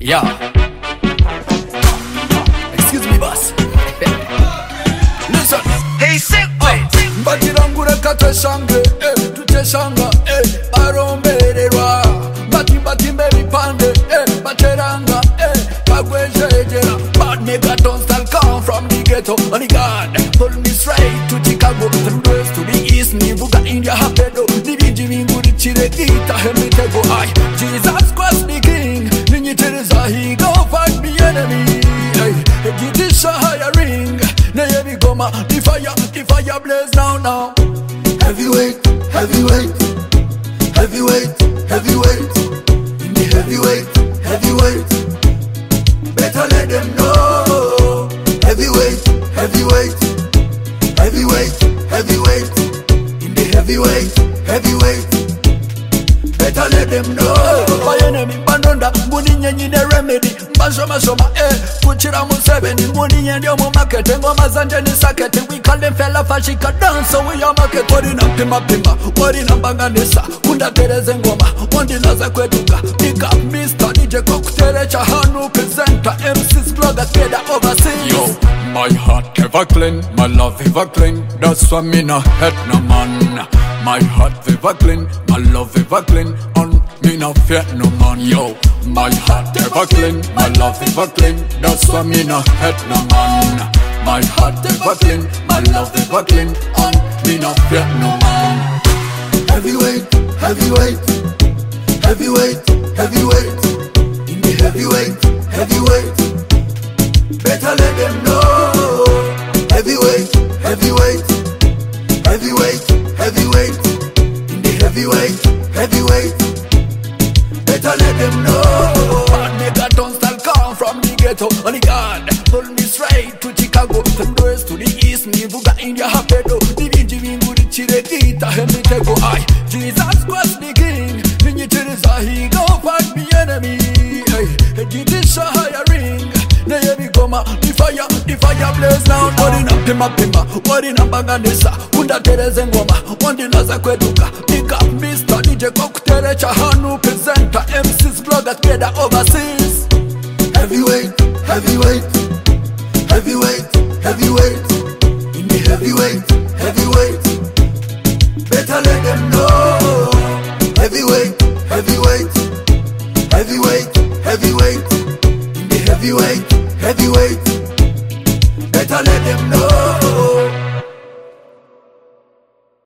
Yeah. Excuse me, boss. Listen. Hey, sick place. Mbatirangura katweshange, tuteshanga, barombererwa. Mbatimbatimbye bipande, bateranga, bagwejejera. Bad nigga don't start come from the ghetto. Only God pull me straight to Chicago, from the west to the east. Nivuga India hapedo, nibinji binguri chiregita hemitego. I Jesus Christ the King, ninyitereza he go fight me enemy. Get this higher ring. The fire blaze now. Heavyweight, heavyweight, heavyweight, heavyweight. In the heavyweight, better let them know. Heavyweight, heavyweight, heavyweight, heavyweight. In the heavyweight, better let them know. My enemy bandonda, muni nyenyi ne remedy. Mashoma, kuchira museveni. Muni nyenyi omu market, ngoma zanje ni saketi. We call them fella fashika dance, so we are market. Wari na pima, wari na banganisa. Kunda tereze ngoma, wandi naza kwetuka. Pick up Mr. DJ Kokuterecha Hanu presenter. MC's bloggers together overseas. Yo, my heart ever clean, my love ever clean. That's why me no hate no man. My heart ever clean, my love ever clean. On me no fear no man. Yo, my heart ever clean, my love ever clean. That's why me no hate no man. My heart ever clean, my love ever clean. On me no fear no man. Heavyweight, heavyweight, heavyweight, heavyweight. In the heavyweight, better let them know. Heavyweight, heavyweight, heavyweight. In the heavyweight, better let them know. Bad nigga don't start come from the ghetto. Only God pull me straight to Chicago, from the west to the east. Nivuga India hapedo, nibinji binguri chiregita hemitego. I Jesus Christ the King, ninyitereza he go fight me enemy. Get this higher ring. The fire blaze now. Wari na pima, wari na banganisa. Kunda tereze ngoma, wandi naza kwetuka. Pick up Mr. DJ Kokuterecha Hanu